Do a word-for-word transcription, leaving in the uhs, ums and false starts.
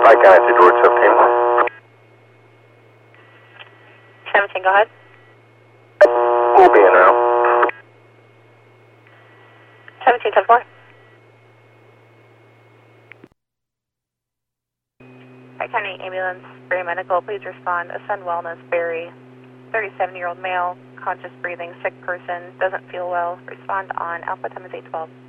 Pike County to George seventeen. seventeen, go ahead. We'll be in now. seventeen, ten four. Pike County Ambulance, Berry Medical, please respond. Ascend Wellness, Berry, thirty-seven-year-old male, conscious breathing, sick person, doesn't feel well. Respond on Alpha Times eight twelve.